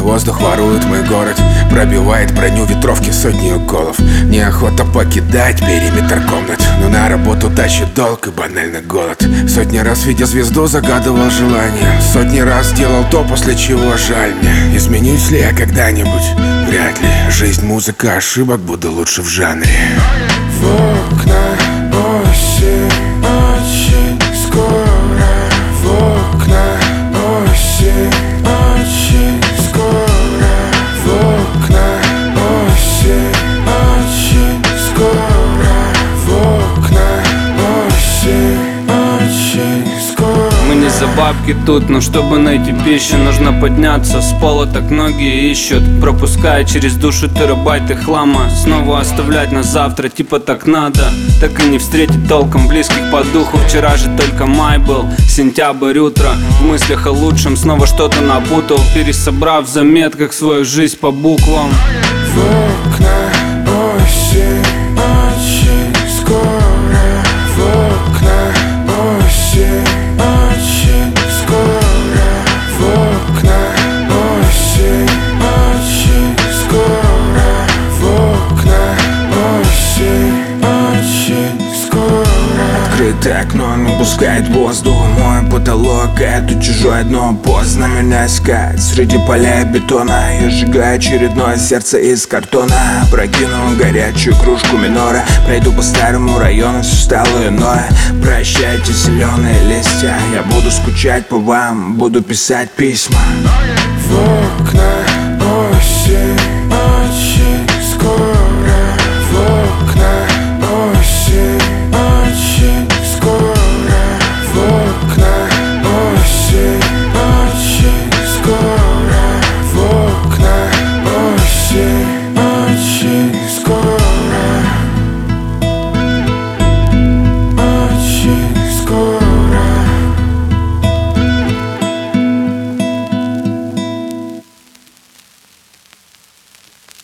воздух ворует мой город, пробивает броню ветровки сотни уколов. Неохота покидать периметр комнат, но на работу тащит долг и банально голод. Сотни раз видя звезду загадывал желание, сотни раз делал то, после чего жаль мне. Изменюсь ли я когда-нибудь? Вряд ли. Жизнь, музыка, ошибок, буду лучше в жанре. В окна осень, очень скоро. В окна осень, очень скоро. В окна осень, очень скоро. В окна осень, очень скоро. Мы не за бабки тут, но чтобы найти пищу, нужно подняться с пола, так многие ищут, пропуская через душу терабайты хлама. Снова оставлять на завтра, типа так надо. Так и не встретить толком близких по духу. Вчера же только май был, сентябрь, утро. В мыслях о лучшем снова что-то напутал, пересобрав в заметках свою жизнь по буквам. В окна осень, очень скоро. В окна осень, очень скоро. В окна осень, очень скоро. В окна осень, очень скоро. Открытое окно не пускает воздух, мой потолок — это чужое дно. Поздно меня искать среди поля и бетона. Я сжигаю очередное сердце из картона. Прокину горячую кружку минора, пройду по старому району, все стало иное. Прощайте, зеленые листья, я буду скучать по вам, буду писать письма. В окна осень.